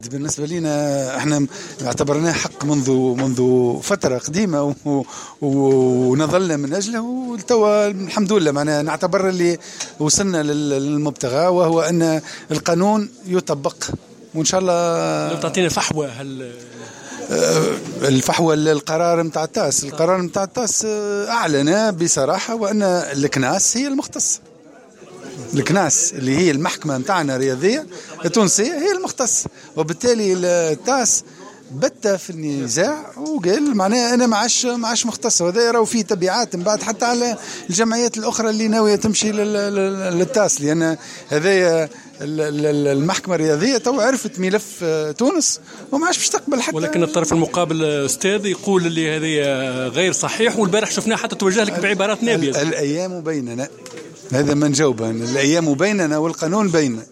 بالنسبة لنا احنا اعتبرناه حق منذ فترة قديمة ونظلنا من أجله، والتوا الحمد لله معنا نعتبر اللي وصلنا للمبتغى، وهو أن القانون يطبق وإن شاء الله. لو تعطينا فحوى الفحوى القرار متاع التاس، القرار متاع التاس أعلن بصراحة وأن الكناس هي المختصة. الكناس اللي هي المحكمة متاعنا الرياضية التونسية هي المختص، وبالتالي التاس بت في النزاع وقال معناها أنا معاش مختص، وهذا يراو فيه تبعات من بعد حتى على الجمعيات الأخرى اللي ناوية تمشي للتاس، لأن هذا المحكمة الرياضية تو عرفت ملف تونس وما عادش باش تقبل حتى. ولكن الطرف المقابل أستاذ يقول اللي هذه غير صحيح، والبارح شفناه حتى توجه لك بعبارات نابية. الأيام بيننا، هذا ما نجاوبه، الأيام بيننا والقانون بيننا،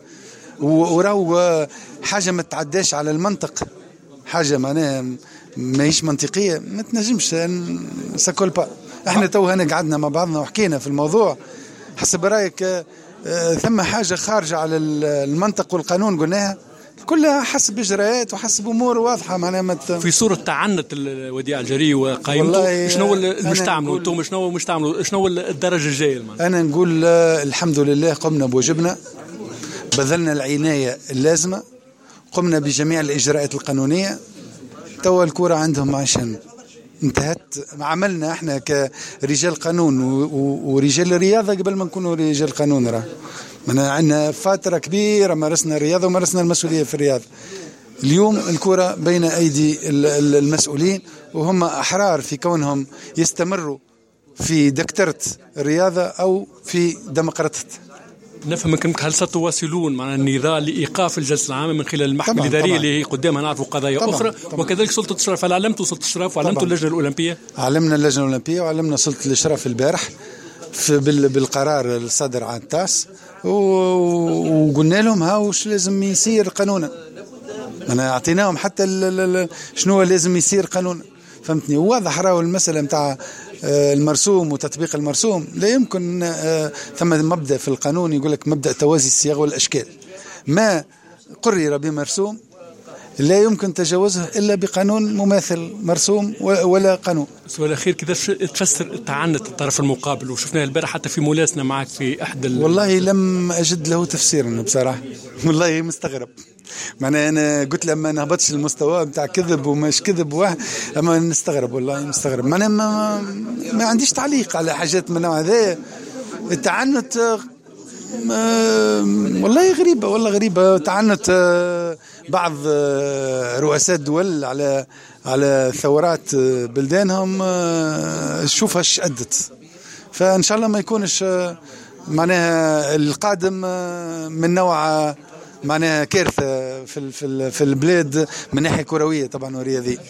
وراو حاجة ما تعداش على المنطق، حاجة معناها ماهيش منطقية، ما تنجمش ساكول با. احنا تو هنا قعدنا مع بعضنا وحكينا في الموضوع، حسب رأيك ثم حاجة خارجة على المنطق والقانون قلناها كلها حسب إجراءات وحسب أمور واضحة معناها في صورة تعنت الوديعة الجارية وقائمته. شنو المستعمل وانتم شنو مستعملوا، شنو الدرجة الجاية؟ أنا نقول الحمد لله قمنا بواجبنا، بذلنا العناية اللازمة، قمنا بجميع الإجراءات القانونية، توا الكرة عندهم عشان انتهت. عملنا احنا كرجال قانون ورجال الرياضة قبل ما نكونوا رجال قانون، راه عندنا فترة كبيرة مارسنا الرياضة ومارسنا المسؤولية في الرياضة. اليوم الكرة بين أيدي المسؤولين، وهم أحرار في كونهم يستمروا في دكترة الرياضة أو في ديمقراطية. نفهم منك، هل ستواصلون مع النضال لإيقاف الجلسة العامة من خلال المحكمة الإدارية اللي هي قدامها نعرفوا قضايا أخرى؟ وكذلك سلطة الإشراف، هل علمتوا سلطة الإشراف وعلمتوا اللجنة الأولمبية؟ علمنا اللجنة الأولمبية وعلمنا سلطة الإشراف البارح بالقرار الصادر عن التاس، وقلنا لهم وش لازم يصير قانونا. أنا أعطيناهم حتى شنو لازم يصير قانونا، فهمتني؟ واضح راهو المسألة متاع المرسوم وتطبيق المرسوم لا يمكن. ثم مبدأ في القانون يقول لك مبدأ توازي الصيغ والأشكال، ما قرر بمرسوم لا يمكن تجاوزه إلا بقانون مماثل مرسوم ولا قانون. السؤال الأخير، كذا تفسر تعنت الطرف المقابل؟ وشفناه البارح حتى في مولاسنا معك في أحد والله لم أجد له تفسيرا بصراحة، والله مستغرب. معناها أنا قلت لما نهبطش المستوى بتاع كذب ومش كذب واحد، أما نستغرب والله مستغرب. معناها ما عنديش تعليق على حاجات من نوع هذا. التعنت والله غريبة، والله غريبة. تعنت بعض رؤساء الدول على ثورات بلدانهم، شوفها ايش أدت. فإن شاء الله ما يكونش معناها القادم من نوع معناها كارثة في البلاد من ناحية كروية طبعا ورياضية.